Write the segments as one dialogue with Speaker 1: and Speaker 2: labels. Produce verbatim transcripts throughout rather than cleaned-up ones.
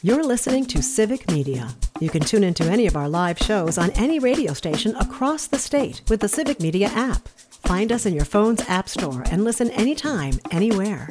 Speaker 1: You're listening to Civic Media. You can tune into any of our live shows on any radio station across the state with the Civic Media app. Find us in your phone's app store and listen anytime, anywhere.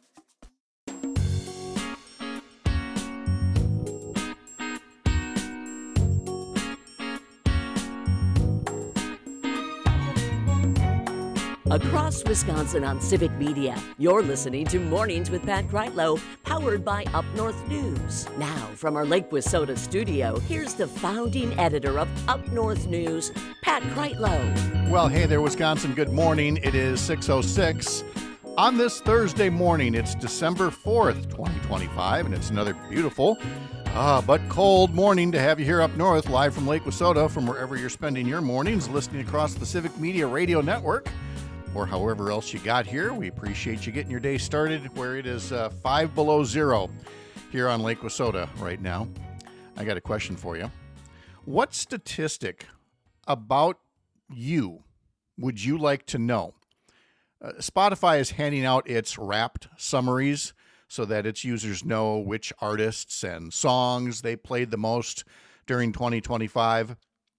Speaker 2: Across Wisconsin on Civic Media, you're listening to Mornings with Pat Kreitlow, powered by Up North News. Now, from our Lake Wissota studio, here's the founding editor of Up North News, Pat Kreitlow.
Speaker 3: Well, hey there, Wisconsin. Good morning. It is six oh six. On this Thursday morning, it's December fourth, twenty twenty-five, and it's another beautiful, uh, but cold morning to have you here up north, live from Lake Wissota, from wherever you're spending your mornings, listening across the Civic Media Radio Network, or however else you got here. We appreciate you getting your day started where it is uh, five below zero here on Lake Wissota right now. I got a question for you. What statistic about you would you like to know? Uh, Spotify is handing out its Wrapped summaries so that its users know which artists and songs they played the most during twenty twenty-five.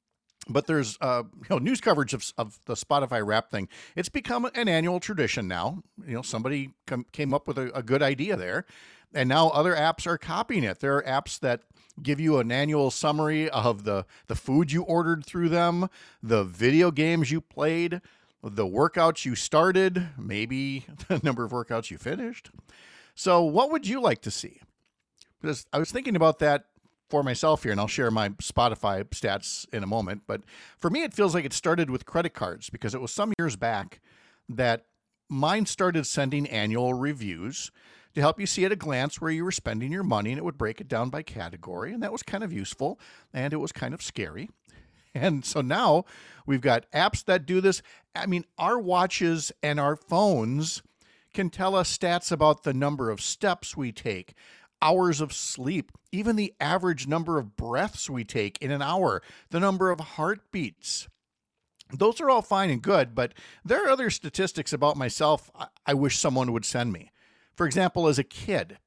Speaker 3: But there's uh, you know, news coverage of, of the Spotify Wrap thing. It's become an annual tradition now. You know, somebody com- came up with a, a good idea there, and now other apps are copying it. There are apps that give you an annual summary of the, the food you ordered through them, the video games you played, the workouts you started, maybe the number of workouts you finished. So what would you like to see? Because I was thinking about that for myself here, and I'll share my Spotify stats in a moment. But for me, it feels like it started with credit cards, because it was some years back that mine started sending annual reviews to help you see at a glance where you were spending your money, and it would break it down by category, and that was kind of useful, and it was kind of scary. And so now we've got apps that do this. I mean, our watches and our phones can tell us stats about the number of steps we take, hours of sleep, even the average number of breaths we take in an hour, the number of heartbeats. Those are all fine and good, but there are other statistics about myself I wish someone would send me. For example, as a kid,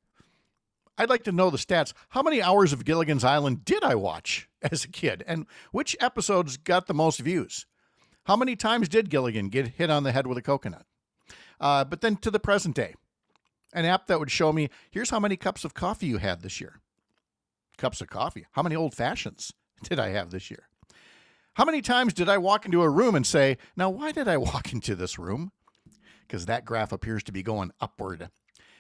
Speaker 3: I'd like to know the stats. How many hours of Gilligan's Island did I watch as a kid? And which episodes got the most views? How many times did Gilligan get hit on the head with a coconut? Uh, but then to the present day, an app that would show me, here's how many cups of coffee you had this year. Cups of coffee. How many old fashions did I have this year? How many times did I walk into a room and say, now, why did I walk into this room? Because that graph appears to be going upward.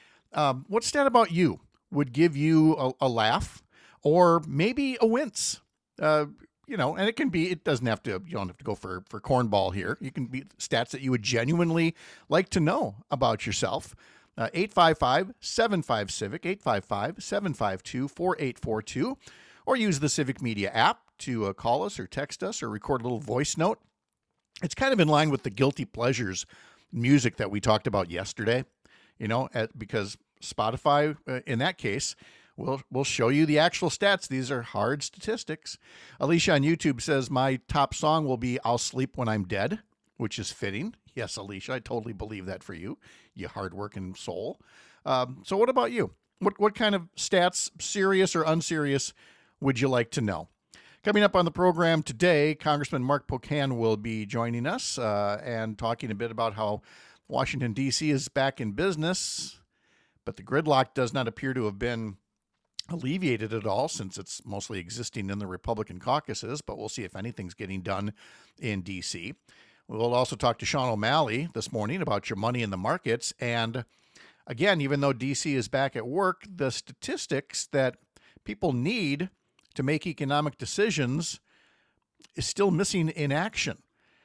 Speaker 3: Um, what stat about you would give you a, a laugh or maybe a wince? Uh, you know, and it can be, it doesn't have to, you don't have to go for, for cornball here. You can be stats that you would genuinely like to know about yourself. Uh, eight five five, seven five, CIVIC, eight five five, seven five two, four eight four two, or use the Civic Media app to uh, call us or text us or record a little voice note. It's kind of in line with the Guilty Pleasures music that we talked about yesterday, you know, at, because Spotify, uh, in that case, will will show you the actual stats. These are hard statistics. Alicia on YouTube says, my top song will be I'll Sleep When I'm Dead, which is fitting. Yes, Alicia, I totally believe that for you, you hardworking soul. Um, so what about you? What what kind of stats, serious or unserious, would you like to know? Coming up on the program today, Congressman Mark Pocan will be joining us uh, and talking a bit about how Washington, D C is back in business, but the gridlock does not appear to have been alleviated at all, since it's mostly existing in the Republican caucuses, but we'll see if anything's getting done in D C. We'll also talk to Sean O'Malley this morning about your money in the markets. And again, even though D C is back at work, the statistics that people need to make economic decisions is still missing in action.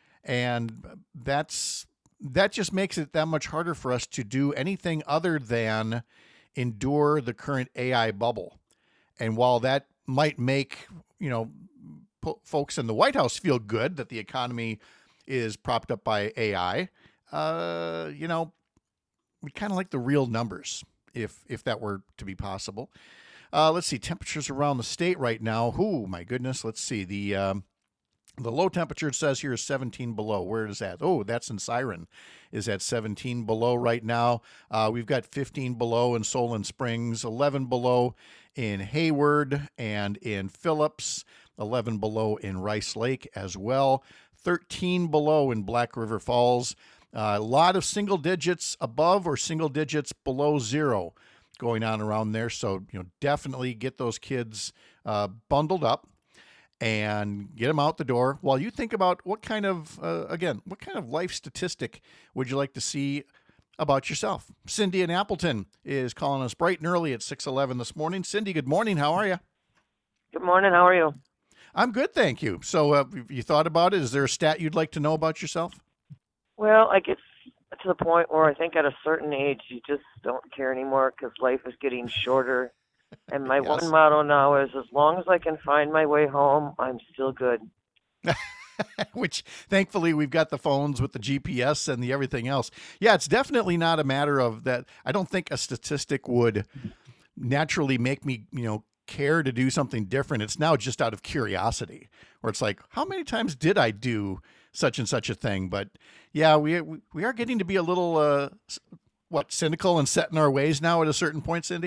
Speaker 3: And that's that just makes it that much harder for us to do anything other than endure the current A I bubble. And while that might make, you know, po- folks in the White House feel good that the economy is propped up by A I, uh, you know, we kind of like the real numbers, if if that were to be possible. Uh, let's see, temperatures around the state right now. Oh, my goodness. Let's see. The um, The low temperature, it says here, is seventeen below. Where is that? Oh, that's in Siren, is at seventeen below right now. Uh, we've got fifteen below in Solon Springs, eleven below in Hayward and in Phillips, eleven below in Rice Lake as well, thirteen below in Black River Falls. Uh, a lot of single digits above or single digits below zero going on around there. So, you know, definitely get those kids uh, bundled up and get them out the door while you think about what kind of, uh, again, what kind of life statistic would you like to see about yourself? Cindy in Appleton is calling us bright and early at six eleven this morning. Cindy, good morning. How are you?
Speaker 4: Good morning. How are you?
Speaker 3: I'm good, thank you. So uh, you thought about it? Is there a stat you'd like to know about yourself?
Speaker 4: Well, I get to the point where I think at a certain age you just don't care anymore because life is getting shorter. And my
Speaker 3: Yes.
Speaker 4: one motto now is, as long as I can find my way home, I'm still good.
Speaker 3: Which, thankfully, we've got the phones with the G P S and the everything else. Yeah, it's definitely not a matter of that. I don't think a statistic would naturally make me, you know, care to do something different. It's now just out of curiosity, where it's like, how many times did I do such and such a thing? But yeah, we we are getting to be a little, uh, what, cynical and set in our ways now at a certain point, Cindy?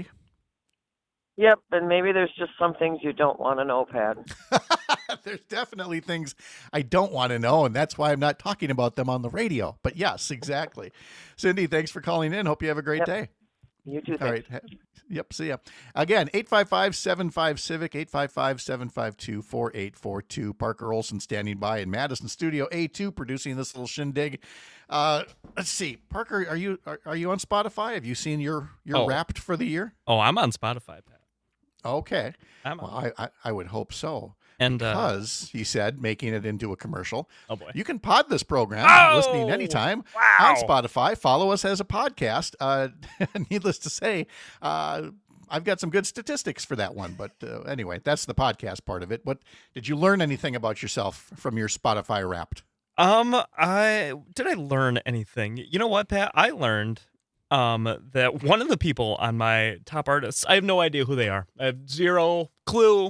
Speaker 4: Yep, and maybe there's just some things you don't want to know, Pat.
Speaker 3: There's definitely things I don't want to know, and that's why I'm not talking about them on the radio. But yes, exactly. Cindy, thanks for calling in. Hope you have a great
Speaker 4: Yep.
Speaker 3: day.
Speaker 4: You too.
Speaker 3: All right. Yep. See ya. Again, eight five five, seven five, Civic, eight five five, seven five two, four eight four two. Parker Olson standing by in Madison Studio A two, producing this little shindig. Uh, let's see. Parker, are you are, are you on Spotify? Have you seen your, your
Speaker 5: Oh.
Speaker 3: Wrapped for the year?
Speaker 5: Oh, I'm on Spotify, Pat.
Speaker 3: Okay.
Speaker 5: I'm
Speaker 3: Well,
Speaker 5: on.
Speaker 3: I, I, I would hope so.
Speaker 5: And uh,
Speaker 3: Because, he said, making it into a commercial,
Speaker 5: oh boy,
Speaker 3: you can pod this program,
Speaker 5: Oh!
Speaker 3: listening anytime
Speaker 5: Wow.
Speaker 3: on Spotify. Follow us as a podcast. Uh, needless to say, uh, I've got some good statistics for that one. But uh, anyway, that's the podcast part of it. What did you learn anything about yourself from your Spotify Wrapped?
Speaker 5: um, I did I learn anything? You know what, Pat? I learned um that one of the people on my top artists, I have no idea who they are. I have zero clue,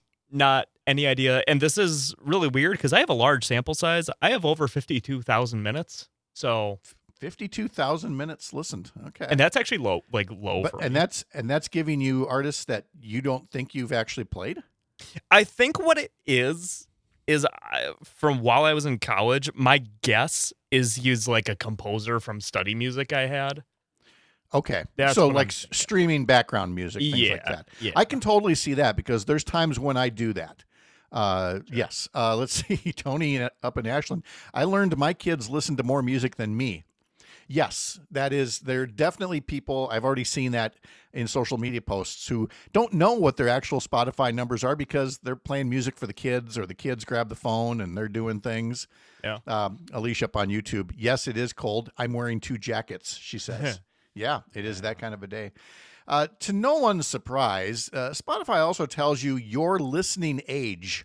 Speaker 5: not any idea. And this is really weird because I have a large sample size. I have over fifty-two thousand minutes. So,
Speaker 3: fifty-two thousand minutes listened. Okay.
Speaker 5: and that's actually low, like low
Speaker 3: But,
Speaker 5: for
Speaker 3: and
Speaker 5: me.
Speaker 3: that's and that's giving you artists that you don't think you've actually played?
Speaker 5: I think what it is is I, from while I was in college, my guess is he's like a composer from study music I had.
Speaker 3: Okay.
Speaker 5: That's
Speaker 3: so
Speaker 5: what
Speaker 3: like
Speaker 5: I'm
Speaker 3: s- streaming background music, things
Speaker 5: Yeah,
Speaker 3: like that.
Speaker 5: yeah.
Speaker 3: I can totally see that because there's times when I do that. Uh, yes. Uh, let's see. Tony in- up in Ashland. I learned my kids listen to more music than me. Yes, that is, there are definitely people, I've already seen that in social media posts, who don't know what their actual Spotify numbers are because they're playing music for the kids, or the kids grab the phone and they're doing things.
Speaker 5: Yeah.
Speaker 3: Um, Alicia up on YouTube. Yes, it is cold. I'm wearing two jackets, she says. Yeah, it is that kind of a day. Uh, to no one's surprise, uh, Spotify also tells you your listening age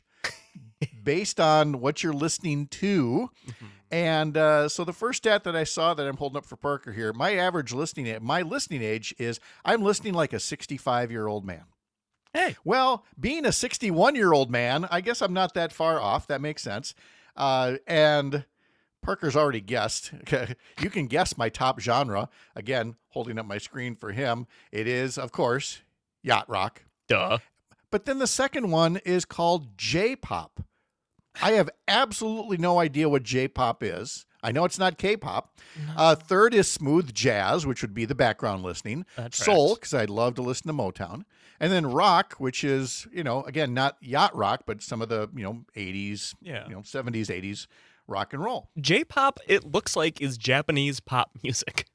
Speaker 3: based on what you're listening to.
Speaker 5: Mm-hmm.
Speaker 3: And uh, so the first stat that I saw that I'm holding up for Parker here, my average listening age, my listening age is I'm listening like a sixty-five-year-old man.
Speaker 5: Hey.
Speaker 3: Well, being a sixty-one-year-old man, I guess I'm not that far off. That makes sense. Uh, and Parker's already guessed. You can guess my top genre. Again, holding up my screen for him. It is, of course, yacht rock.
Speaker 5: Duh.
Speaker 3: But then the second one is called J-pop. I have absolutely no idea what J-pop is. I know it's not K-pop. Uh, third is smooth jazz, which would be the background listening.
Speaker 5: That
Speaker 3: Soul,
Speaker 5: tracks.
Speaker 3: because I'd love to listen to Motown. And then rock, which is, you know, again, not yacht rock, but some of the, you know, eighties,
Speaker 5: Yeah.
Speaker 3: you know, seventies, eighties rock and roll.
Speaker 5: J-pop, it looks like, is Japanese pop music.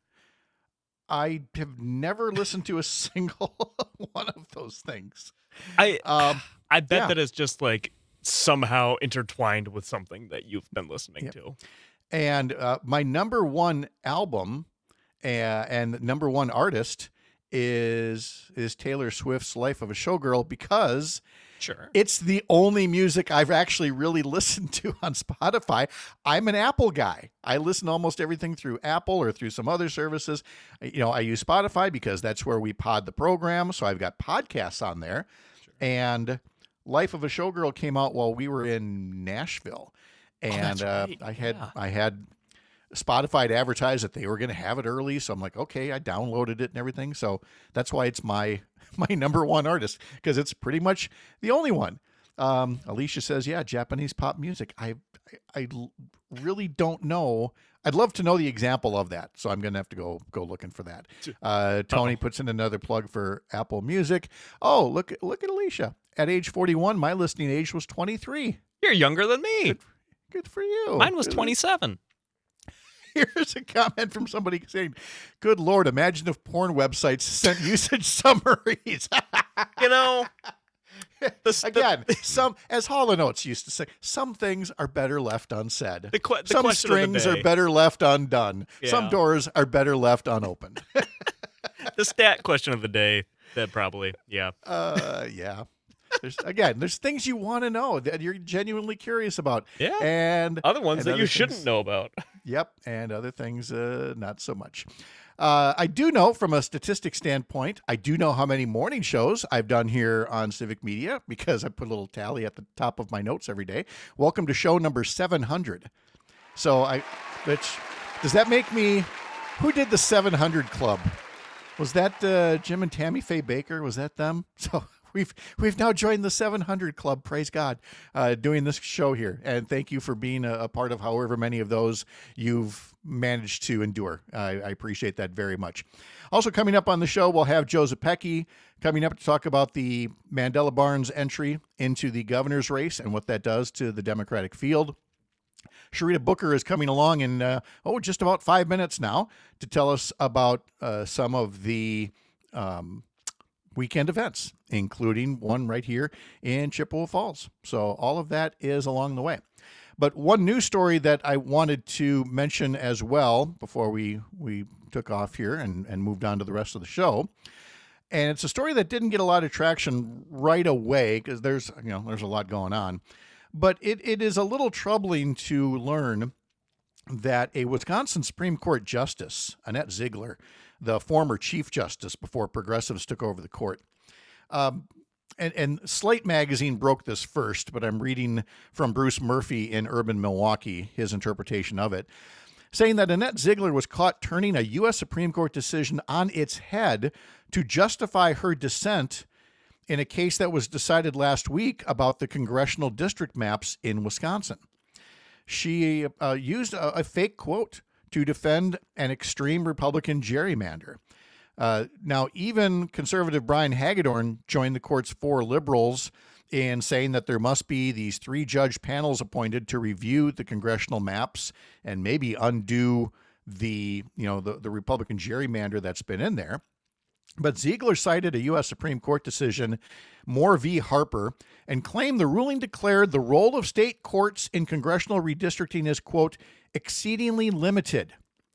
Speaker 3: I have never listened to a single one of those things.
Speaker 5: I
Speaker 3: Um,
Speaker 5: I bet
Speaker 3: yeah.
Speaker 5: that it's just like somehow intertwined with something that you've been listening
Speaker 3: Yep.
Speaker 5: to.
Speaker 3: And uh, my number one album uh, and number one artist is is Taylor Swift's Life of a Showgirl, because
Speaker 5: Sure.
Speaker 3: it's the only music I've actually really listened to on Spotify. I'm an Apple guy. I listen to almost everything through Apple or through some other services. You know, I use Spotify because that's where we pod the program. So I've got podcasts on there. And Life of a Showgirl came out while we were in Nashville, and
Speaker 5: oh, that's
Speaker 3: uh,
Speaker 5: right.
Speaker 3: I had
Speaker 5: yeah.
Speaker 3: I had Spotify to advertise that they were going to have it early, so I'm like, okay, I downloaded it and everything. So that's why it's my my number one artist, because it's pretty much the only one. Um, Alicia says, yeah, Japanese pop music. I, I I really don't know. I'd love to know the example of that, so I'm going to have to go go looking for that. Uh, Tony Uh-oh. puts in another plug for Apple Music. Oh, look look at Alicia. At age forty-one, my listening age was twenty-three.
Speaker 5: You're younger than me.
Speaker 3: Good, good for you.
Speaker 5: Mine was
Speaker 3: good.
Speaker 5: twenty-seven.
Speaker 3: Here's a comment from somebody saying, good Lord, imagine if porn websites sent usage summaries.
Speaker 5: You know, the,
Speaker 3: again,
Speaker 5: the,
Speaker 3: some, as Hall and Oates used to say, some things are better left unsaid.
Speaker 5: The, que- the
Speaker 3: some strings are better left undone. Yeah. Some doors are better left unopened.
Speaker 5: The stat question of the day, that probably, yeah.
Speaker 3: Uh, yeah. There's, again, there's things you want to know that you're genuinely curious about.
Speaker 5: Yeah.
Speaker 3: And
Speaker 5: other ones
Speaker 3: and
Speaker 5: that
Speaker 3: other
Speaker 5: you
Speaker 3: things,
Speaker 5: shouldn't know about.
Speaker 3: Yep. And other things, uh, not so much. Uh, I do know from a statistic standpoint, I do know how many morning shows I've done here on Civic Media because I put a little tally at the top of my notes every day. Welcome to show number seven hundred. So I, which, does that make me, who did the seven hundred Club? Was that uh, Jim and Tammy Faye Baker? Was that them? So We've we've now joined the seven hundred Club, praise God, uh, doing this show here. And thank you for being a, a part of however many of those you've managed to endure. I, I appreciate that very much. Also coming up on the show, we'll have Joe Zepecki coming up to talk about the Mandela Barnes entry into the governor's race and what that does to the Democratic field. Sharita Booker is coming along in, uh, oh, just about five minutes now to tell us about uh, some of the um, weekend events, including one right here in Chippewa Falls. So all of that is along the way. But one news story that I wanted to mention as well before we, we took off here and, and moved on to the rest of the show. And it's a story that didn't get a lot of traction right away because there's, you know, there's a lot going on. But it, it is a little troubling to learn that a Wisconsin Supreme Court Justice, Annette Ziegler, the former Chief Justice before progressives took over the court, um, and, and Slate magazine broke this first, but I'm reading from Bruce Murphy in Urban Milwaukee, his interpretation of it, saying that Annette Ziegler was caught turning a U S Supreme Court decision on its head to justify her dissent in a case that was decided last week about the congressional district maps in Wisconsin. She uh, used a, a fake quote to defend an extreme Republican gerrymander. Uh, now, even conservative Brian Hagedorn joined the court's four liberals in saying that there must be these three judge panels appointed to review the congressional maps and maybe undo the, you know, the, the Republican gerrymander that's been in there. But Ziegler cited a U S Supreme Court decision, Moore v. Harper, and claimed the ruling declared the role of state courts in congressional redistricting is, quote, exceedingly limited.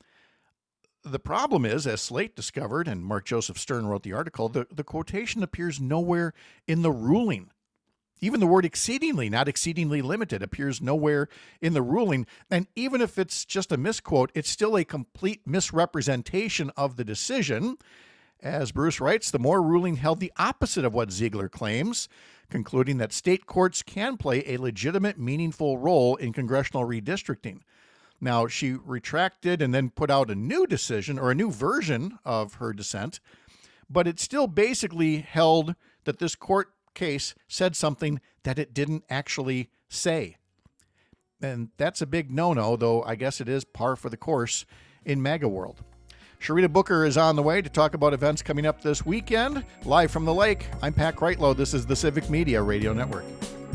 Speaker 3: The problem is, as Slate discovered, and Mark Joseph Stern wrote the article, the, the quotation appears nowhere in the ruling. Even the word exceedingly, not exceedingly limited, appears nowhere in the ruling. And even if it's just a misquote, it's still a complete misrepresentation of the decision. As Bruce writes, the Moore ruling held the opposite of what Ziegler claims, concluding that state courts can play a legitimate, meaningful role in congressional redistricting. Now, she retracted and then put out a new decision or a new version of her dissent, but it still basically held that this court case said something that it didn't actually say. And that's a big no-no, though I guess it is par for the course in MAGA world. Sharita Booker is on the way to talk about events coming up this weekend. Live from the lake, I'm Pat Kreitlow. This is the Civic Media Radio Network.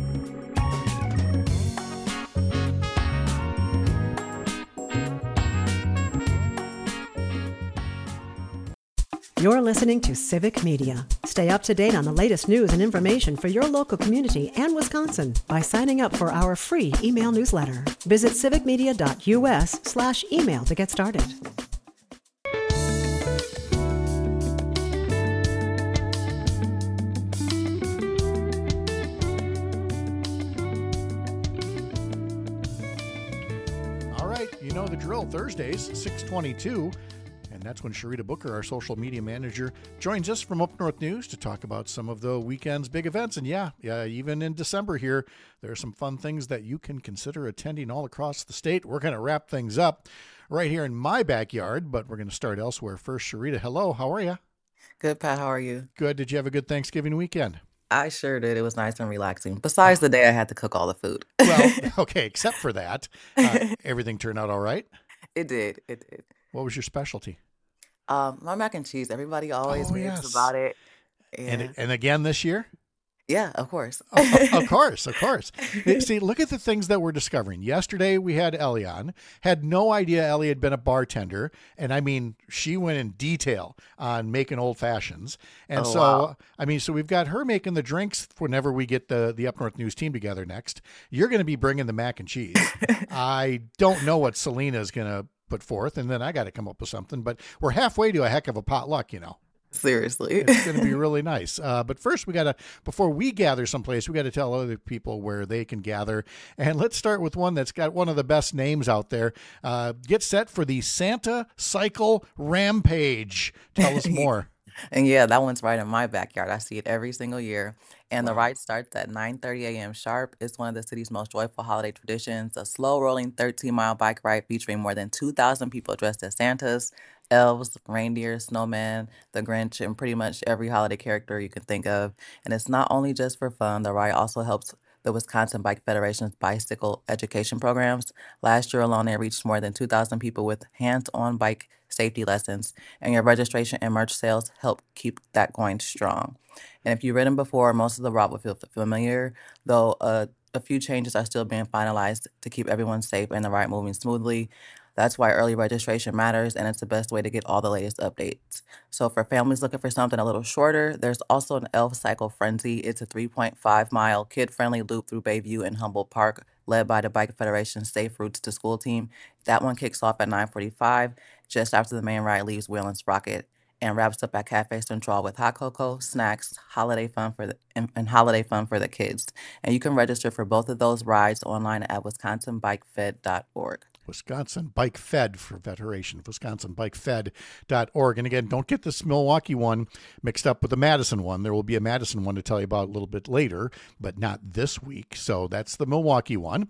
Speaker 1: You're listening to Civic Media. Stay up to date on the latest news and information for your local community and Wisconsin by signing up for our free email newsletter. Visit civicmedia.us slash email to get started.
Speaker 3: All right, you know the drill. Thursdays, six twenty-two. And that's when Sharita Booker, our social media manager, joins us from Up North News to talk about some of the weekend's big events. And yeah, yeah, even in December here, there are some fun things that you can consider attending all across the state. We're going to wrap things up right here in my backyard, but we're going to start elsewhere. First, Sharita, hello, how are you?
Speaker 6: Good, Pat. How are you?
Speaker 3: Good. Did you have a good Thanksgiving weekend?
Speaker 6: I sure did. It was nice and relaxing. Besides the day I had to cook all the food.
Speaker 3: Well, okay, except for that, uh, everything turned out all right.
Speaker 6: It did. It did.
Speaker 3: What was your specialty?
Speaker 6: Um, my mac and cheese. Everybody always
Speaker 3: Oh,
Speaker 6: raves
Speaker 3: yes.
Speaker 6: about it.
Speaker 3: And
Speaker 6: Yeah.
Speaker 3: and again this year?
Speaker 6: Yeah, of course.
Speaker 3: Of, of- of course, of course. See, look at the things that we're discovering. Yesterday we had Ellie on, had no idea Ellie had been a bartender. And I mean, she went in detail on making old fashions. And
Speaker 6: Oh,
Speaker 3: so,
Speaker 6: wow.
Speaker 3: I mean, so we've got her making the drinks whenever we get the, the Up North News team together next. You're going to be bringing the mac and cheese. I don't know what Selena's going to put forth, and then I got to come up with something, but we're halfway to a heck of a potluck, you know.
Speaker 6: Seriously.
Speaker 3: It's going to be really nice. Uh, but first, we got to, before we gather someplace, we got to tell other people where they can gather. And let's start with one that's got one of the best names out there. Uh, get set for the Santa Cycle Rampage. Tell us more.
Speaker 6: And yeah, that one's right in my backyard. I see it every single year. And the ride starts at nine thirty a.m. sharp. It's one of the city's most joyful holiday traditions, a slow-rolling thirteen-mile bike ride featuring more than two thousand people dressed as Santas, elves, reindeer, snowman, the Grinch, and pretty much every holiday character you can think of. And it's not only just for fun. The ride also helps the Wisconsin Bike Federation's bicycle education programs. Last year alone, they reached more than two thousand people with hands-on bike safety lessons, and your registration and merch sales help keep that going strong. And if you've ridden before, most of the route will feel f- familiar, though uh, a few changes are still being finalized to keep everyone safe and the ride moving smoothly. That's why early registration matters, and it's the best way to get all the latest updates. So for families looking for something a little shorter, there's also an Elf Cycle Frenzy. It's a three point five mile kid-friendly loop through Bayview and Humboldt Park, led by the Bike Federation's Safe Routes to School team. That one kicks off at nine forty-five, just after the main ride leaves Wheel and Sprocket, and wraps up at Cafe Central with hot cocoa, snacks, holiday fun for the and, and holiday fun for the kids. And you can register for both of those rides online at wisconsin bike fed dot org.
Speaker 3: Wisconsin Bike Fed for Federation, wisconsin bike fed dot org. And again, don't get this Milwaukee one mixed up with the Madison one. There will be a Madison one to tell you about a little bit later, but not this week. So that's the Milwaukee one.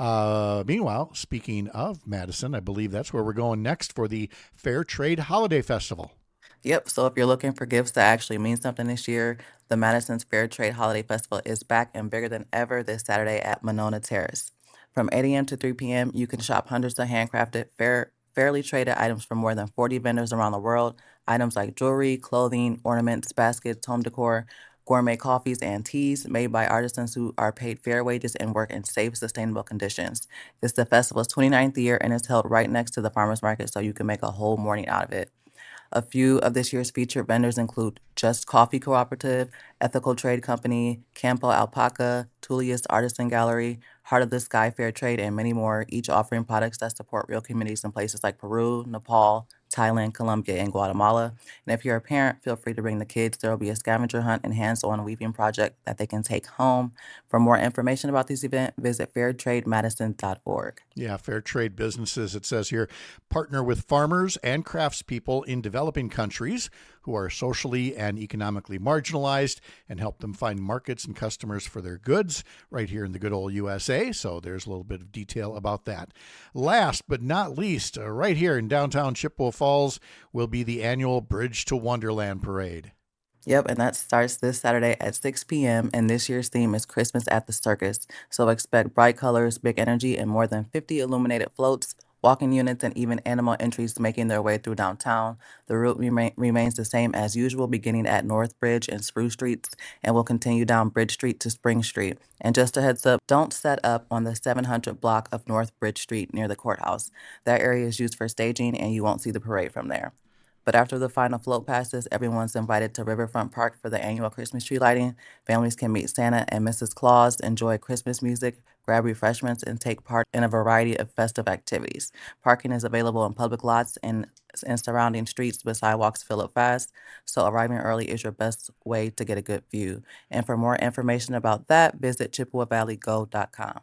Speaker 3: Uh, meanwhile, speaking of Madison, I believe that's where we're going next for the Fair Trade Holiday Festival.
Speaker 6: Yep, so if you're looking for gifts that actually mean something this year, the Madison's Fair Trade Holiday Festival is back and bigger than ever this Saturday at Monona Terrace. From eight a.m. to three p.m., you can shop hundreds of handcrafted, fair, fairly traded items from more than forty vendors around the world. Items like jewelry, clothing, ornaments, baskets, home decor, gourmet coffees, and teas made by artisans who are paid fair wages and work in safe, sustainable conditions. It's the festival's twenty-ninth year, and it's held right next to the farmers market, so you can make a whole morning out of it. A few of this year's featured vendors include Just Coffee Cooperative, Ethical Trade Company, Campo Alpaca, Tullius Artisan Gallery, Heart of the Sky Fair Trade, and many more, each offering products that support real communities in places like Peru, Nepal, Thailand, Colombia, and Guatemala. And if you're a parent, feel free to bring the kids. There will be a scavenger hunt and hands-on weaving project that they can take home. For more information about this event, visit fair trade madison dot org.
Speaker 3: Yeah, fair trade businesses, it says here, partner with farmers and craftspeople in developing countries who are socially and economically marginalized and help them find markets and customers for their goods right here in the good old U S A. So there's a little bit of detail about that. Last but not least, uh, right here in downtown Chippewa Falls will be the annual Bridge to Wonderland Parade.
Speaker 6: Yep, and that starts this Saturday at six p.m. And this year's theme is Christmas at the Circus. So expect bright colors, big energy, and more than fifty illuminated floats, walking units, and even animal entries making their way through downtown. The route remain, remains the same as usual, beginning at North Bridge and Spruce Streets, and will continue down Bridge Street to Spring Street. And just a heads up, don't set up on the seven hundred block of North Bridge Street near the courthouse. That area is used for staging, and you won't see the parade from there. But after the final float passes, everyone's invited to Riverfront Park for the annual Christmas tree lighting. Families can meet Santa and Missus Claus, enjoy Christmas music, grab refreshments, and take part in a variety of festive activities. Parking is available in public lots and, and surrounding streets, but sidewalks fill up fast, so arriving early is your best way to get a good view. And for more information about that, visit chippewa valley go dot com.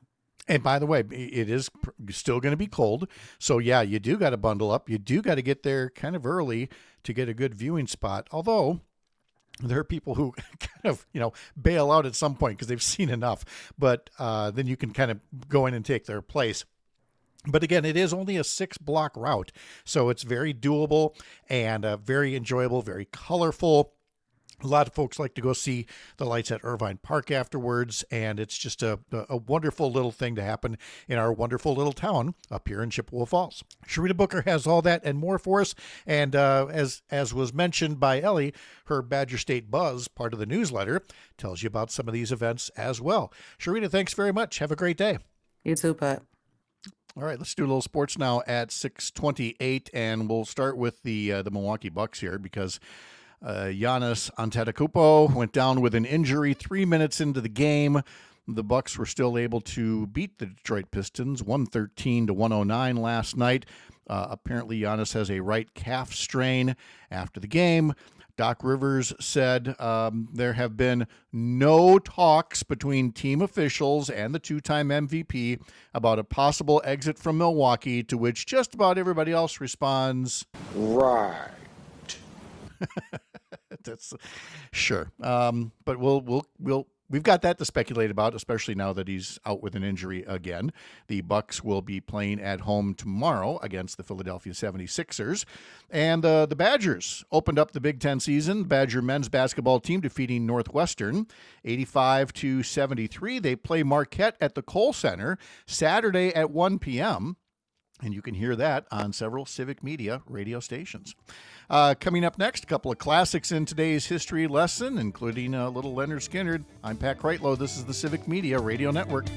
Speaker 3: And by the way, it is still going to be cold. So, yeah, you do got to bundle up. You do got to get there kind of early to get a good viewing spot. Although there are people who kind of, you know, bail out at some point because they've seen enough. But uh, then you can kind of go in and take their place. But again, it is only a six block route. So it's very doable and uh, very enjoyable, very colorful. A lot of folks like to go see the lights at Irvine Park afterwards, and it's just a, a wonderful little thing to happen in our wonderful little town up here in Chippewa Falls. Sharita Booker has all that and more for us, and uh, as as was mentioned by Ellie, her Badger State Buzz, part of the newsletter, tells you about some of these events as well. Sharita, thanks very much. Have a great day.
Speaker 6: You too, Pat.
Speaker 3: All right, let's do a little sports now at six twenty-eight, and we'll start with the uh, the Milwaukee Bucks here because Uh, Giannis Antetokounmpo went down with an injury three minutes into the game. The Bucks were still able to beat the Detroit Pistons one thirteen to one oh nine last night. Uh, apparently, Giannis has a right calf strain. After the game, Doc Rivers said um, there have been no talks between team officials and the two-time M V P about a possible exit from Milwaukee, to which just about everybody else responds,
Speaker 7: right.
Speaker 3: That's sure. Um, but we'll, we'll, we'll, we've got that to speculate about, especially now that he's out with an injury again. The Bucks will be playing at home tomorrow against the Philadelphia seventy-sixers. And uh, the Badgers opened up the Big Ten season. Badger men's basketball team defeating Northwestern eighty-five to seventy-three. They play Marquette at the Kohl Center Saturday at one p.m., and you can hear that on several Civic Media radio stations. Uh, coming up next, a couple of classics in today's history lesson, including a little Leonard Skinner. I'm Pat Kreitlow. This is the Civic Media Radio Network.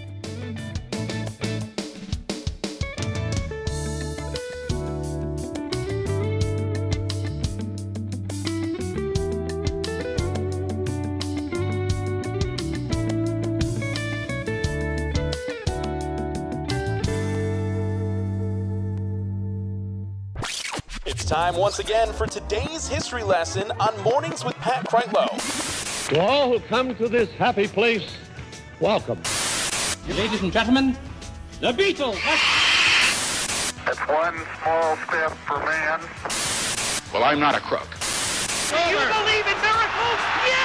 Speaker 8: Time once again for today's history lesson on Mornings with Pat Kreitlow.
Speaker 9: To all who come to this happy place, welcome.
Speaker 10: Ladies and gentlemen, the Beatles.
Speaker 11: It's one small step for man.
Speaker 12: Well, I'm not a crook.
Speaker 10: Do you believe in miracles?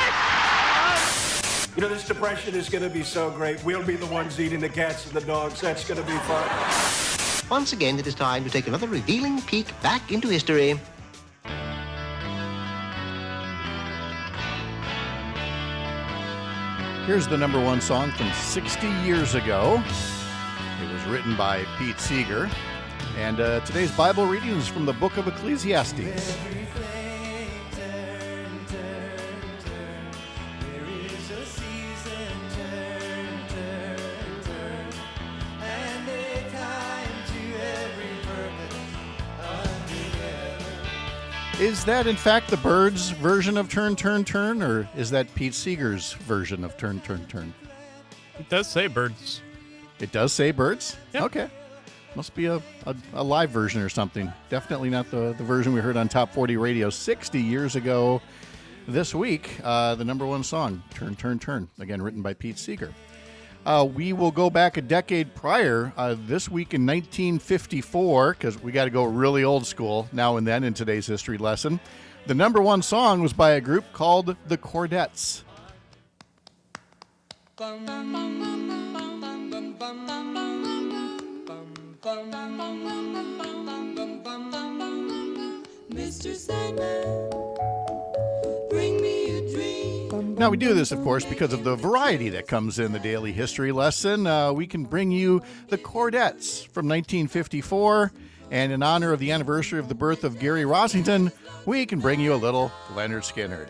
Speaker 10: Yes!
Speaker 13: You know, this depression is going to be so great. We'll be the ones eating the cats and the dogs. That's going to be fun.
Speaker 14: Once again, it is time to take another revealing peek back into history.
Speaker 3: Here's the number one song from sixty years ago. It was written by Pete Seeger. And uh, today's Bible reading is from the book of Ecclesiastes. Is that, in fact, the Byrds' version of Turn, Turn, Turn, or is that Pete Seeger's version of Turn, Turn, Turn?
Speaker 5: It does say Byrds.
Speaker 3: It does say Byrds?
Speaker 5: Yep.
Speaker 3: Okay. Must be a, a, a live version or something. Definitely not the, the version we heard on Top forty Radio sixty years ago this week. Uh, the number one song, Turn, Turn, Turn, again, written by Pete Seeger. Uh, we will go back a decade prior, uh, this week in nineteen fifty-four, because we got to go really old school now and then in today's history lesson. The number one song was by a group called the Chordettes.
Speaker 15: Mister Sandman, bring me a dream.
Speaker 3: Now, we do this, of course, because of the variety that comes in the daily history lesson. Uh, we can bring you the Chordettes from nineteen fifty-four, and in honor of the anniversary of the birth of Gary Rossington, we can bring you a little Leonard Skinner.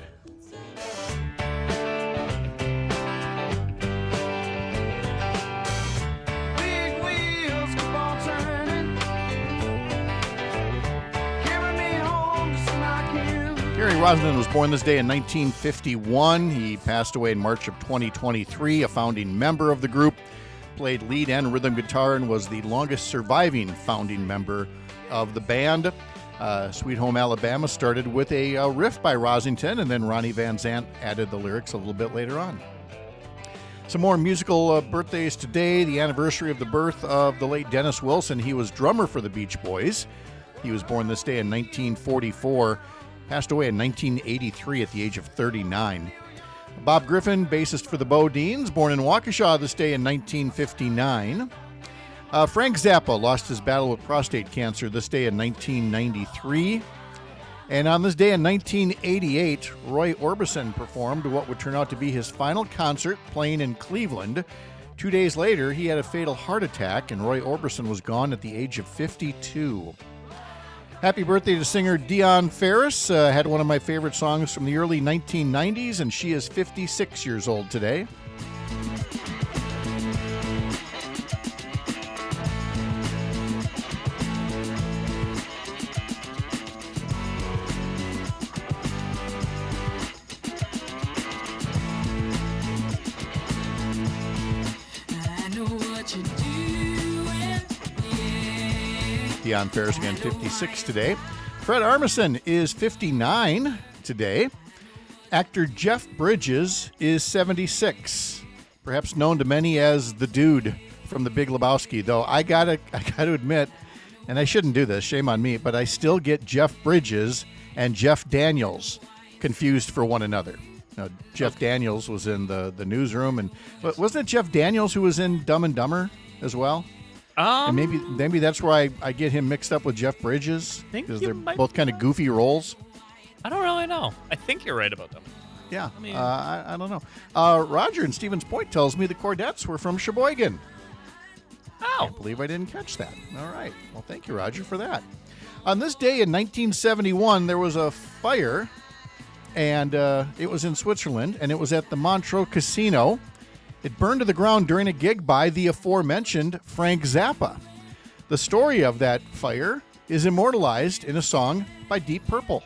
Speaker 3: Gary Rossington was born this day in nineteen fifty-one. He passed away in March of twenty twenty-three, a founding member of the group, played lead and rhythm guitar, and was the longest surviving founding member of the band. Uh, Sweet Home Alabama started with a, a riff by Rossington, and then Ronnie Van Zant added the lyrics a little bit later on. Some more musical uh, birthdays today. The anniversary of the birth of the late Dennis Wilson. He was drummer for the Beach Boys. He was born this day in nineteen forty-four. Passed away in nineteen eighty-three at the age of thirty-nine. Bob Griffin, bassist for the Bodines, born in Waukesha this day in nineteen fifty-nine. Uh, Frank Zappa lost his battle with prostate cancer this day in nineteen ninety-three. And on this day in nineteen eighty-eight, Roy Orbison performed what would turn out to be his final concert playing in Cleveland. Two days later, he had a fatal heart attack, and Roy Orbison was gone at the age of fifty-two. Happy birthday to singer Dionne Farris. Uh, had one of my favorite songs from the early nineteen nineties, and she is fifty-six years old today. Dionne Farris again, fifty-six today. Fred Armisen is fifty-nine today. Actor Jeff Bridges is seventy-six, perhaps known to many as the Dude from The Big Lebowski. Though I gotta, I gotta admit, and I shouldn't do this, shame on me, but I still get Jeff Bridges and Jeff Daniels confused for one another. Now, Jeff Daniels was in the the Newsroom, and wasn't it Jeff Daniels who was in Dumb and Dumber as well?
Speaker 5: Um,
Speaker 3: and maybe maybe that's where I, I get him mixed up with Jeff Bridges, because they're
Speaker 5: might...
Speaker 3: both kind of goofy roles.
Speaker 5: I don't really know. I think you're right about them.
Speaker 3: Yeah,
Speaker 5: I mean,
Speaker 3: uh, I, I don't know. Uh, Roger in Stevens Point tells me the Cordettes were from Sheboygan.
Speaker 5: Oh.
Speaker 3: I can't believe I didn't catch that. All right. Well, thank you, Roger, for that. On this day in nineteen seventy-one, there was a fire, and uh, it was in Switzerland, and it was at the Montreux Casino. It burned to the ground during a gig by the aforementioned Frank Zappa. The story of that fire is immortalized in a song by Deep Purple.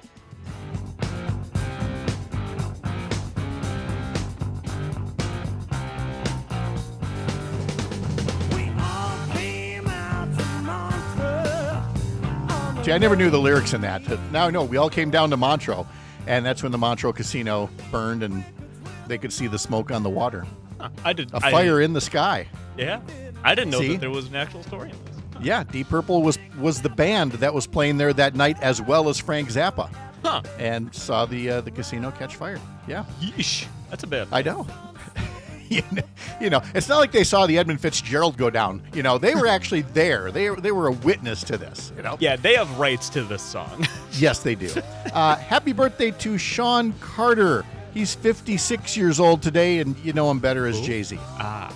Speaker 3: See, I never knew the lyrics in that. Now I know. We all came down to Montreux, and that's when the Montreux Casino burned, and they could see the smoke on the water.
Speaker 5: Huh, I did.
Speaker 3: A fire
Speaker 5: I,
Speaker 3: in the sky.
Speaker 5: Yeah, I didn't know
Speaker 3: See?
Speaker 5: that there was an actual story in this.
Speaker 3: Yeah, Deep Purple was was the band that was playing there that night, as well as Frank Zappa.
Speaker 5: Huh.
Speaker 3: And saw the uh, the casino catch fire. Yeah.
Speaker 5: Yeesh. That's a bit.
Speaker 3: I know. You know, it's not like they saw the Edmund Fitzgerald go down. You know, they were actually there. They they were a witness to this. You know.
Speaker 5: Yeah, they have rights to this song.
Speaker 3: Yes, they do. Uh, happy birthday to Sean Carter. He's fifty-six years old today, and you know him better as Jay-Z.
Speaker 5: Ah.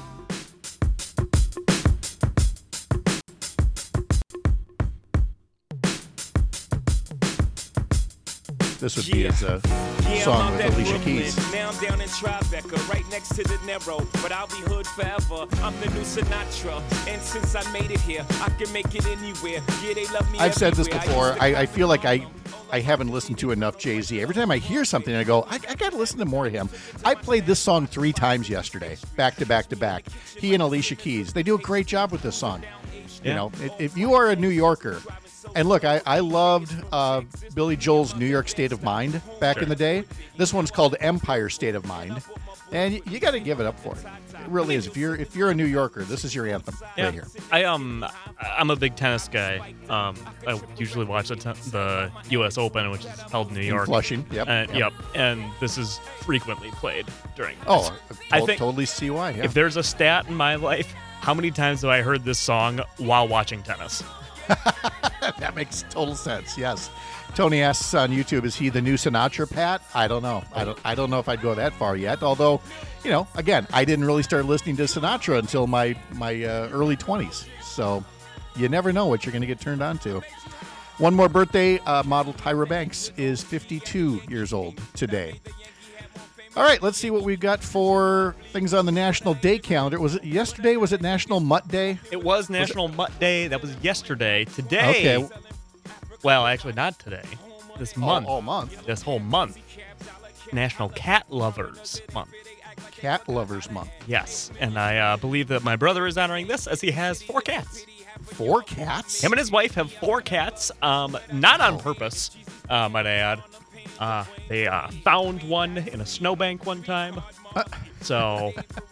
Speaker 3: This would be his uh,
Speaker 7: yeah,
Speaker 3: song
Speaker 7: I'm
Speaker 3: with
Speaker 7: out
Speaker 3: Alicia
Speaker 7: Brooklyn.
Speaker 3: Keys.
Speaker 7: Now I'm down in Tribeca, right next to the Narrow, but I'll be hood forever. I'm the new Sinatra, and since I made it here, I can make it anywhere. Yeah, they love me.
Speaker 3: I've said this
Speaker 7: everywhere.
Speaker 3: before. I, I feel like I I haven't listened to enough Jay-Z. Every time I hear something, I go, I, I got to listen to more of him. I played this song three times yesterday, back to back to back. He and Alicia Keys. They do a great job with this song.
Speaker 5: Yeah.
Speaker 3: You know, if, if you are a New Yorker, and look, I, I loved uh, Billy Joel's New York State of Mind back
Speaker 5: Sure.
Speaker 3: in the day. This one's called Empire State of Mind. And you, you got to give it up for it. It really is. If you're if you're a New Yorker, this is your anthem
Speaker 5: Yeah.
Speaker 3: right here.
Speaker 5: I um I'm a big tennis guy. Um, I usually watch the, ten- the U S Open, which is held in New
Speaker 3: In
Speaker 5: York.
Speaker 3: Flushing, yep,
Speaker 5: And,
Speaker 3: yep.
Speaker 5: yep. And this is frequently played during. This.
Speaker 3: Oh, I
Speaker 5: I
Speaker 3: to-
Speaker 5: think
Speaker 3: totally see why. Yeah.
Speaker 5: if there's a stat in my life, how many times have I heard this song while watching tennis?
Speaker 3: That makes total sense. Yes. Tony asks on YouTube, is he the new Sinatra, Pat? I don't know. I don't I don't know if I'd go that far yet. Although, you know, again, I didn't really start listening to Sinatra until my my uh, early twenties. So you never know what you're going to get turned on to. One more birthday, uh, model Tyra Banks is fifty-two years old today. All right, let's see what we've got for things on the National Day calendar. Was it yesterday? Was it National Mutt Day?
Speaker 5: It was National was it? Mutt Day. That was yesterday. Today.
Speaker 3: Okay.
Speaker 5: Well, actually, not today. This month.
Speaker 3: All, all month.
Speaker 5: This whole month. National Cat Lovers Month.
Speaker 3: Cat Lovers Month.
Speaker 5: Yes, and I uh, believe that my brother is honoring this as he has four cats.
Speaker 3: Four cats?
Speaker 5: Him and his wife have four cats, um, not on purpose, uh, might I add. Uh, they uh, found one in a snowbank one time. So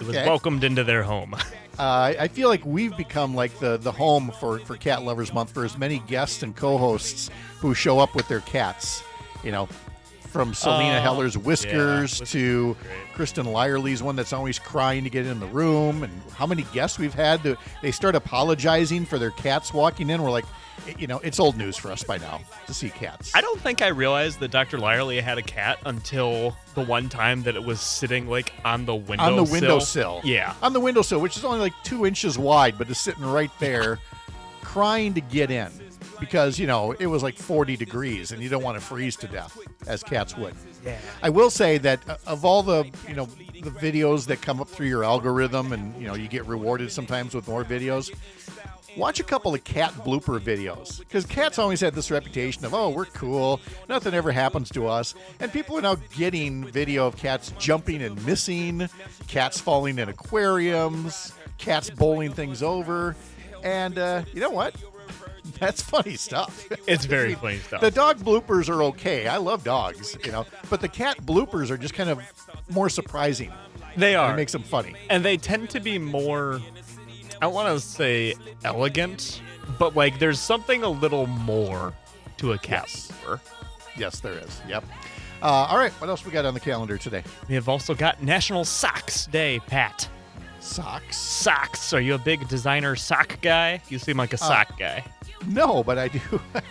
Speaker 5: He was
Speaker 3: Okay.
Speaker 5: welcomed into their home.
Speaker 3: Uh, I feel like we've become like the, the home for, for Cat Lovers Month for as many guests and co-hosts who show up with their cats. You know, from Selena
Speaker 5: Oh,
Speaker 3: Heller's Whiskers
Speaker 5: yeah,
Speaker 3: to Kristen Lyerly's one that's always crying to get in the room. And how many guests we've had that they start apologizing for their cats walking in. We're like, you know, it's old news for us by now to see cats.
Speaker 5: I don't think I realized that Doctor Lyerly had a cat until the one time that it was sitting like on the window
Speaker 3: On the windowsill.
Speaker 5: Yeah.
Speaker 3: On the windowsill, which is only like two inches wide, but is sitting right there crying to get in because, you know, it was like forty degrees and you don't want to freeze to death as cats would.
Speaker 5: Yeah.
Speaker 3: I will say that uh, of all the, you know, the videos that come up through your algorithm and, you know, you get rewarded sometimes with more videos, watch a couple of cat blooper videos because cats always had this reputation of, oh, we're cool. Nothing ever happens to us. And people are now getting video of cats jumping and missing, cats falling in aquariums, cats bowling things over. And uh, you know what? That's funny stuff.
Speaker 5: It's very
Speaker 3: I mean,
Speaker 5: funny stuff.
Speaker 3: The dog bloopers are okay. I love dogs, you know, but the cat bloopers are just kind of more surprising.
Speaker 5: They are.
Speaker 3: It makes them funny.
Speaker 5: And they tend to be more, I don't want to say elegant, but like there's something a little more to a cat
Speaker 3: Yes.
Speaker 5: blooper.
Speaker 3: Yes, there is. Yep. Uh, all right. What else we got on the calendar today?
Speaker 5: We have also got National Socks Day, Pat.
Speaker 3: Socks?
Speaker 5: Socks. Are you a big designer sock guy? You seem like a sock guy.
Speaker 3: No, but I do.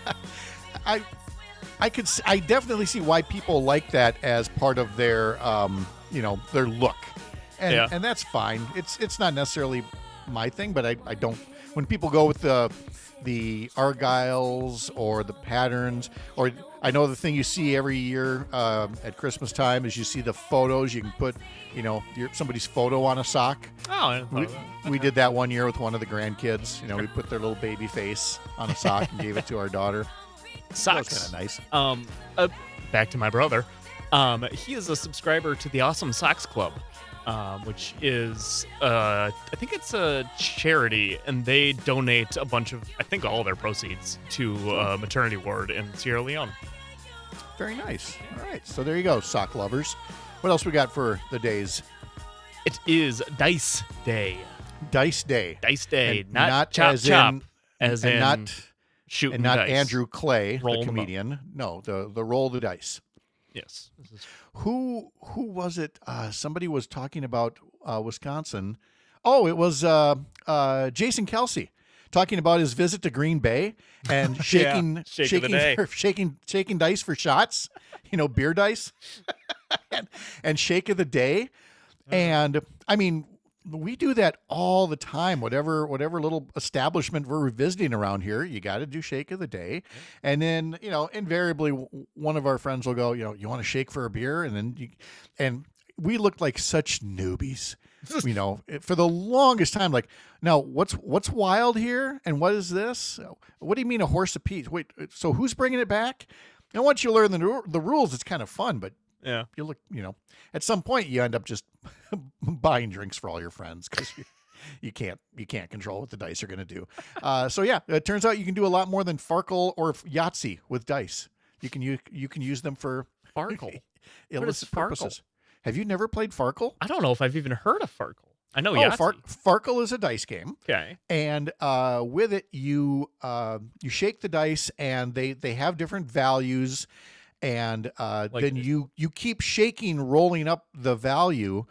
Speaker 3: I I could s- I definitely see why people like that as part of their um, you know, their look. And
Speaker 5: Yeah.
Speaker 3: and that's fine. It's it's not necessarily my thing, but I, I don't when people go with the the Argyles or the patterns, or I know the thing you see every year uh, at Christmas time is you see the photos. You can put, you know, your, somebody's photo on a sock.
Speaker 5: Oh, I didn't
Speaker 3: We,
Speaker 5: know that.
Speaker 3: we did that one year with one of the grandkids. You know, we put their little baby face on a sock and gave it to our daughter.
Speaker 5: Socks.
Speaker 3: That was kind of nice.
Speaker 5: Um, uh, back to my brother. Um, he is a subscriber to the Awesome Socks Club, um, which is, uh, I think it's a charity, and they donate a bunch of, I think all their proceeds to a maternity ward in Sierra Leone.
Speaker 3: Very nice. All right, so there you go, sock lovers. What else we got for the days?
Speaker 5: It is Dice Day.
Speaker 3: Dice Day.
Speaker 5: Dice Day,
Speaker 3: And
Speaker 5: not,
Speaker 3: not
Speaker 5: chop
Speaker 3: as
Speaker 5: chop,
Speaker 3: in-
Speaker 5: as
Speaker 3: and
Speaker 5: in
Speaker 3: not-
Speaker 5: shooting
Speaker 3: and not
Speaker 5: dice.
Speaker 3: Andrew Clay,
Speaker 5: Rolling
Speaker 3: the
Speaker 5: them up.
Speaker 3: comedian. No, the the roll the dice.
Speaker 5: Yes. This is-
Speaker 3: Who who was it? Uh, somebody was talking about uh, Wisconsin. Oh, it was uh, uh, Jason Kelsey talking about his visit to Green Bay and shaking
Speaker 5: shake of the
Speaker 3: shaking
Speaker 5: day.
Speaker 3: for- shaking shaking dice for shots. You know, beer dice and, and shake of the day. And I mean, we do that all the time. Whatever whatever little establishment we're visiting around here, you got to do shake of the day. And then, you know, invariably w- one of our friends will go, you know, you want to shake for a beer? And then you, and we looked like such newbies, you know, for the longest time. Like, now what's what's wild here? And what is this? What do you mean a horse apiece? Wait, so who's bringing it back? And once you learn the ru- the rules, it's kind of fun, but
Speaker 5: Yeah.
Speaker 3: you look, you know, at some point you end up just buying drinks for all your friends because you, you can't you can't control what the dice are going to do. Uh, so yeah, it turns out you can do a lot more than Farkle or Yahtzee with dice. You can use you can use them for
Speaker 5: Farkle.
Speaker 3: illicit
Speaker 5: Farkle?
Speaker 3: purposes. Have you never played Farkle?
Speaker 5: I don't know if I've even heard of Farkle. I know
Speaker 3: Oh,
Speaker 5: Yahtzee.
Speaker 3: Far- Farkle is a dice game.
Speaker 5: Okay.
Speaker 3: And uh, with it, you uh, you shake the dice, and they they have different values, and uh,
Speaker 5: Like-
Speaker 3: then you you keep shaking, rolling up the value,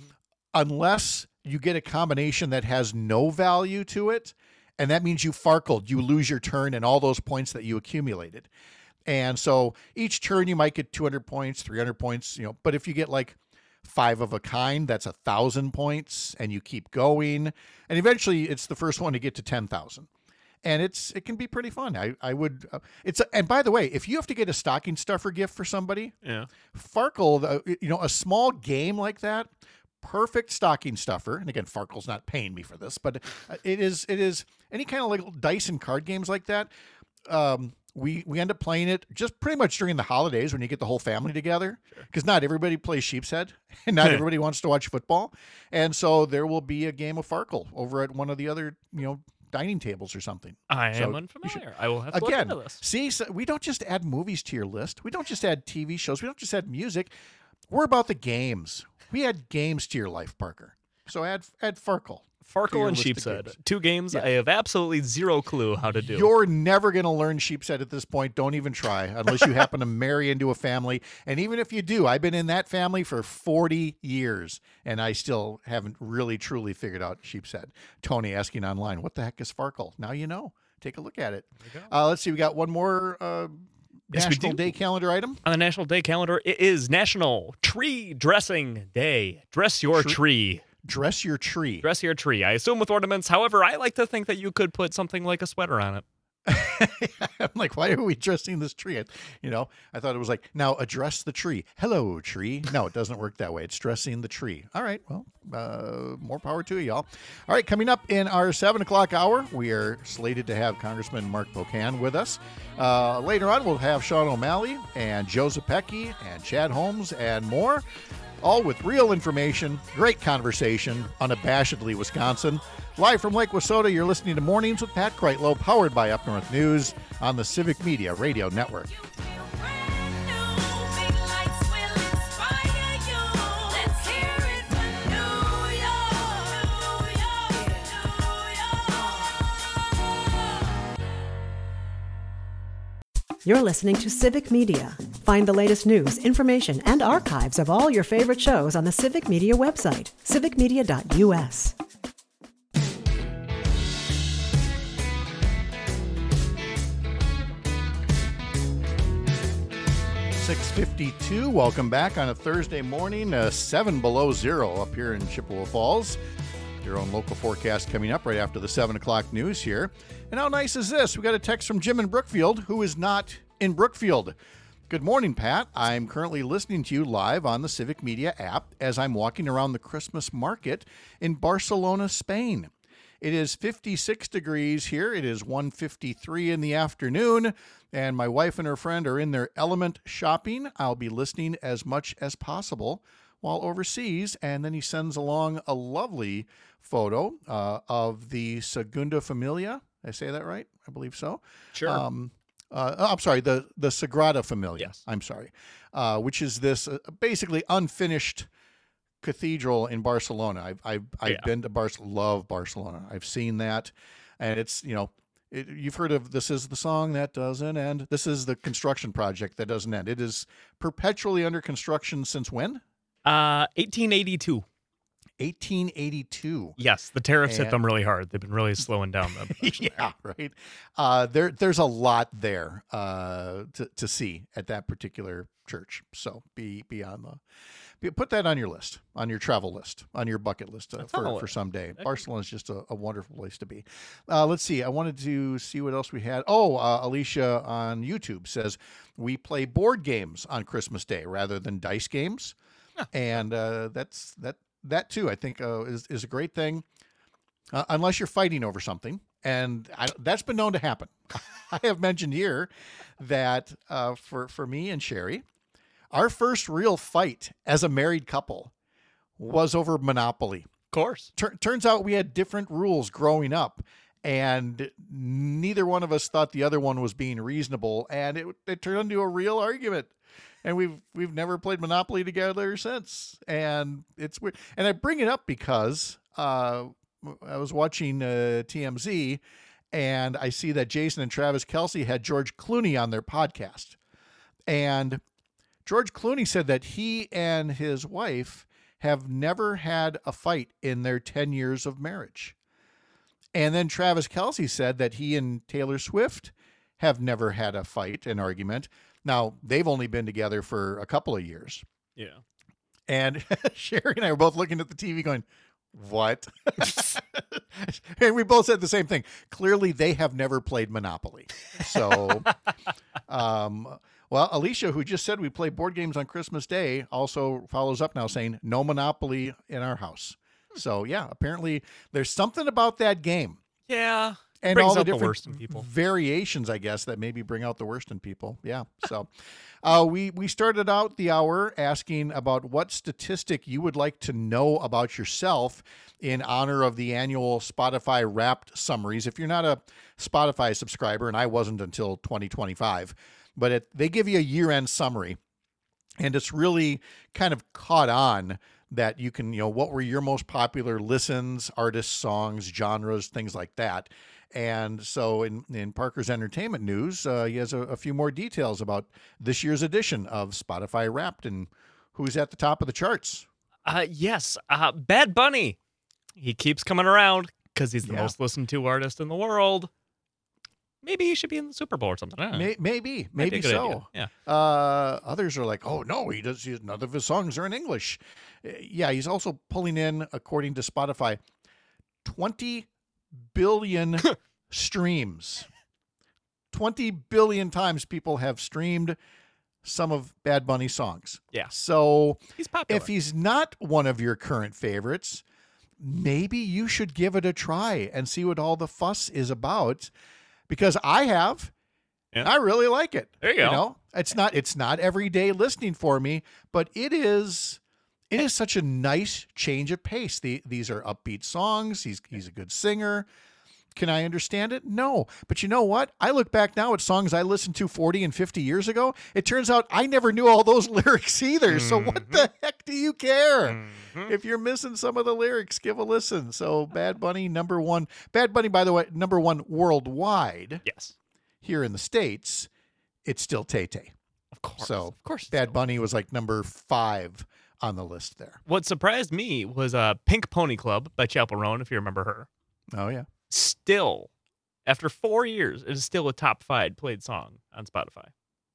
Speaker 3: unless you get a combination that has no value to it, and that means you farkled. You lose your turn and all those points that you accumulated. And so each turn you might get two hundred points, three hundred points, you know. But if you get like five of a kind, that's a thousand points, and you keep going, and eventually it's the first one to get to ten thousand. And it's it can be pretty fun. I I would uh, it's a, and by the way, if you have to get a stocking stuffer gift for somebody,
Speaker 5: Yeah.
Speaker 3: Farkle, the, you know, a small game like that, perfect stocking stuffer. And again, Farkle's not paying me for this, but uh, it is it is any kind of like dice and card games like that. Um, we we end up playing it just pretty much during the holidays when you get the whole family together, because not everybody plays sheep's head and not everybody wants to watch football, and so there will be a game of Farkle over at one of the other, you know, dining tables or something.
Speaker 5: I
Speaker 3: So
Speaker 5: am
Speaker 3: you
Speaker 5: unfamiliar.
Speaker 3: should-
Speaker 5: I will have to
Speaker 3: Again,
Speaker 5: look into this.
Speaker 3: see, so we don't just add movies to your list. We don't just add T V shows. We don't just add music. We're about the games. We add games to your life, Parker. So add add Farkle.
Speaker 5: Farkle and Sheepshead. Two games yeah. I have absolutely zero clue how to do.
Speaker 3: You're never going to learn Sheepshead at this point. Don't even try unless you happen to marry into a family. And even if you do, I've been in that family for forty years, and I still haven't really, truly figured out Sheepshead. Tony asking online, what the heck is Farkle? Now you know. Take a look at it. Uh, let's see. We got one more uh, yes, National Day calendar item.
Speaker 5: On the National Day calendar, it is National Tree Dressing Day. Dress your tree. tree.
Speaker 3: Dress your tree.
Speaker 5: Dress your tree. I assume with ornaments. However, I like to think that you could put something like a sweater on it.
Speaker 3: I'm like, why are we dressing this tree? You know, I thought it was like, now address the tree. Hello, tree. No, it doesn't work that way. It's dressing the tree. All right. Well, uh, more power to you, y'all. All right. Coming up in our seven o'clock hour, we are slated to have Congressman Mark Pocan with us. Uh, later on, we'll have Sean O'Malley and Joe Zepecki and Chad Holmes and more. All with real information, great conversation, unabashedly Wisconsin. Live from Lake Wissota, you're listening to Mornings with Pat Kreitlow, powered by Up North News on the Civic Media Radio Network.
Speaker 1: You're listening to Civic Media. Find the latest news, information, and archives of all your favorite shows on the Civic Media website, civic media dot u s.
Speaker 3: six fifty-two, welcome back on a Thursday morning, uh, seven below zero up here in Chippewa Falls. Your own local forecast coming up right after the seven o'clock news here. And how nice is this? We got a text from Jim in Brookfield, who is not in Brookfield. Good morning, Pat. I'm currently listening to you live on the Civic Media app as I'm walking around the Christmas market in Barcelona, Spain. It is fifty-six degrees here. It is one fifty-three in the afternoon, and my wife and her friend are in their element shopping. I'll be listening as much as possible while overseas. And then he sends along a lovely photo uh, of the Segunda Familia. Did I say that right? I believe so.
Speaker 5: Sure.
Speaker 3: Um, uh, oh, I'm sorry, the, the Sagrada Familia.
Speaker 5: Yes.
Speaker 3: I'm sorry. Uh, which is this uh, basically unfinished cathedral in Barcelona. I've I've, I've yeah. been to Barcelona. Love Barcelona. I've seen that, and it's you know it, you've heard of This Is the Song That Doesn't End. This is the construction project that doesn't end. It is perpetually under construction since when?
Speaker 5: Uh, eighteen eighty-two.
Speaker 3: eighteen eighty-two.
Speaker 5: Yes, the tariffs
Speaker 3: and,
Speaker 5: hit them really hard. They've been really slowing down them.
Speaker 3: yeah, right. Uh, there, there's a lot there uh, to to see at that particular church. So be be on the be, put that on your list, on your travel list, on your bucket list uh, for for someday. Barcelona is just a, a wonderful place to be. Uh, let's see. I wanted to see what else we had. Oh, uh, Alicia on YouTube says we play board games on Christmas Day rather than dice games. Huh. And uh, that's that. That too, I think, uh, is is a great thing, uh, unless you're fighting over something, and I, that's been known to happen. I have mentioned here that uh, for for me and Sherry, our first real fight as a married couple was over Monopoly.
Speaker 5: Of course.
Speaker 3: Tur- turns out we had different rules growing up, and neither one of us thought the other one was being reasonable, and it it turned into a real argument. And we've we've never played Monopoly together since, and it's weird. And I bring it up because uh, I was watching uh, T M Z, and I see that Jason and Travis Kelce had George Clooney on their podcast, and George Clooney said that he and his wife have never had a fight in their ten years of marriage. And then Travis Kelce said that he and Taylor Swift have never had a fight, an argument. Now, they've only been together for a couple of years.
Speaker 5: Yeah.
Speaker 3: And Sherry and I were both looking at the T V going, what? And we both said the same thing. Clearly, they have never played Monopoly. So, um, well, Alicia, who just said we play board games on Christmas Day, also follows up now saying, no Monopoly in our house. So, yeah, apparently there's something about that game.
Speaker 5: Yeah.
Speaker 3: And
Speaker 5: brings
Speaker 3: all the
Speaker 5: out
Speaker 3: different
Speaker 5: the worst in people.
Speaker 3: variations, I guess, that maybe bring out the worst in people. Yeah. So uh, we, we started out the hour asking about what statistic you would like to know about yourself in honor of the annual Spotify Wrapped summaries. If you're not a Spotify subscriber, and I wasn't until twenty twenty-five, but it, they give you a year-end summary, and it's really kind of caught on that you can, you know, what were your most popular listens, artists, songs, genres, things like that. And so in, in Parker's entertainment news, uh, he has a, a few more details about this year's edition of Spotify Wrapped and who's at the top of the charts.
Speaker 5: Uh, yes, uh, Bad Bunny. He keeps coming around because he's the
Speaker 3: Yeah.
Speaker 5: most listened to artist in the world. Maybe he should be in the Super Bowl or something. I don't know.
Speaker 3: May, maybe,
Speaker 5: Might be
Speaker 3: maybe
Speaker 5: a good
Speaker 3: so.
Speaker 5: idea. Yeah.
Speaker 3: Uh, others are like, oh no, he does. He, none of his songs are in English. Uh, Yeah, he's also pulling in, according to Spotify, twenty billion streams. twenty billion times people have streamed some of Bad Bunny's songs.
Speaker 5: Yeah.
Speaker 3: So
Speaker 5: He's popular.
Speaker 3: if he's not one of your current favorites, maybe you should give it a try and see what all the fuss is about. Because I have, and I really like it.
Speaker 5: There you go.
Speaker 3: know, it's not it's not everyday listening for me, but it is it is such a nice change of pace. The, these are upbeat songs. He's he's a good singer. Can I understand it? No. But you know what? I look back now at songs I listened to forty and fifty years ago. It turns out I never knew all those lyrics either. Mm-hmm. So what the heck do you care? Mm-hmm. If you're missing some of the lyrics, give a listen. So Bad Bunny, number one. Bad Bunny, by the way, number one worldwide.
Speaker 5: Yes.
Speaker 3: Here in the States, it's still Tay-Tay.
Speaker 5: Of course.
Speaker 3: So
Speaker 5: of course.
Speaker 3: Bad Bunny was like number five on the list there.
Speaker 5: What surprised me was uh, Pink Pony Club by Chappell Roan, if you remember her.
Speaker 3: Oh, yeah.
Speaker 5: Still, after four years, it is still a top five played song on Spotify.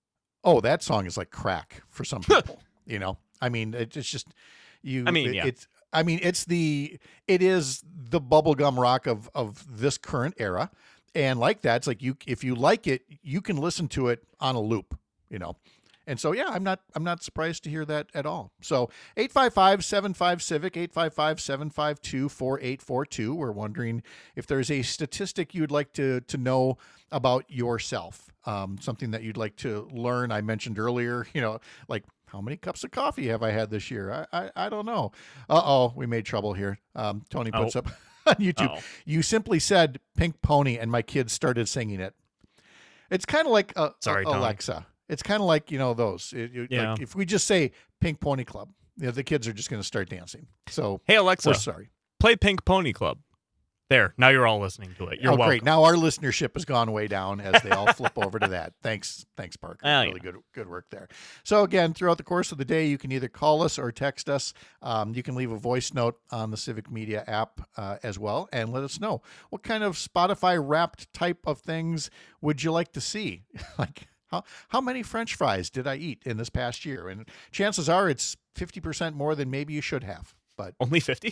Speaker 3: Oh, that song is like crack for some people. You know, I mean, it, it's just you.
Speaker 5: I mean,
Speaker 3: it,
Speaker 5: yeah.
Speaker 3: It's. I mean, it's the. It is the bubblegum rock of of this current era, and like that, it's like you. If you like it, you can listen to it on a loop. You know. And so, yeah, I'm not I'm not surprised to hear that at all. So eight five five, seven five, CIVIC, eight five five, seven five two, four eight four two. We're wondering if there's a statistic you'd like to, to know about yourself, um, something that you'd like to learn. I mentioned earlier, you know, like how many cups of coffee have I had this year? I I, I don't know. Uh-oh, we made trouble here. Um, Tony puts
Speaker 5: oh.
Speaker 3: up on YouTube.
Speaker 5: Uh-oh.
Speaker 3: You simply said Pink Pony, and my kids started singing it. It's kind of like uh,
Speaker 5: Sorry,
Speaker 3: uh, Alexa. It's kind of like, you know, those. It, it,
Speaker 5: Yeah.
Speaker 3: like if we just say Pink Pony Club, you know, the kids are just going to start dancing. So,
Speaker 5: Hey, Alexa.
Speaker 3: we're sorry.
Speaker 5: Play Pink Pony Club. There. Now you're all listening to it. You're
Speaker 3: oh,
Speaker 5: welcome.
Speaker 3: great. Now our listenership has gone way down as they all flip over to that. Thanks. Thanks, Parker.
Speaker 5: Oh,
Speaker 3: really
Speaker 5: yeah.
Speaker 3: good good work there. So, again, throughout the course of the day, you can either call us or text us. Um, you can leave a voice note on the Civic Media app uh, as well and let us know what kind of Spotify wrapped type of things would you like to see? Like, How how many French fries did I eat in this past year? And chances are it's fifty percent more than maybe you should have. But
Speaker 5: Only fifty?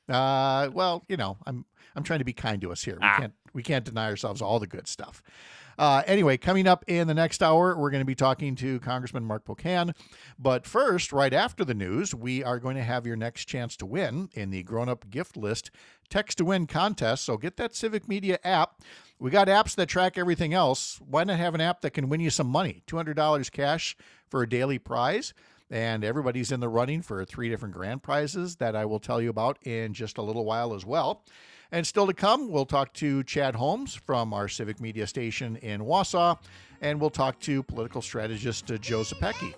Speaker 3: uh, well, you know, I'm I'm trying to be kind to us here. We
Speaker 5: Ah.
Speaker 3: can't we can't deny ourselves all the good stuff. Uh, anyway, coming up in the next hour, we're going to be talking to Congressman Mark Pocan. But first, right after the news, we are going to have your next chance to win in the Grown Up Gift List Text to Win contest. So get that Civic Media app. We got apps that track everything else. Why not have an app that can win you some money? two hundred dollars cash for a daily prize. And everybody's in the running for three different grand prizes that I will tell you about in just a little while as well. And still to come, we'll talk to Chad Holmes from our Civic Media station in Wausau, and we'll talk to political strategist uh, Joe Zepecki.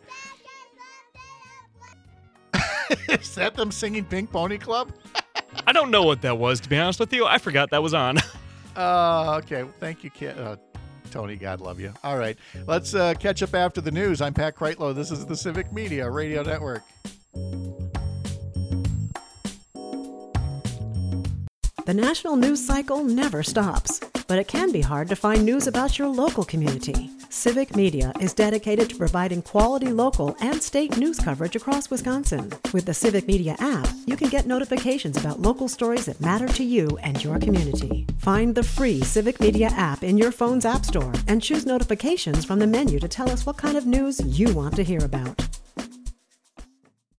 Speaker 3: Is that them singing Pink Pony Club?
Speaker 5: I don't know what that was, to be honest with you. I forgot that was on.
Speaker 3: Uh, okay. Thank you, Kid. Uh, Tony, God love you. All right. Let's uh, catch up after the news. I'm Pat Kreitlow. This is the Civic Media Radio Network.
Speaker 1: The national news cycle never stops, but it can be hard to find news about your local community. Civic Media is dedicated to providing quality local and state news coverage across Wisconsin. With the Civic Media app, you can get notifications about local stories that matter to you and your community. Find the free Civic Media app in your phone's app store and choose notifications from the menu to tell us what kind of news you want to hear about.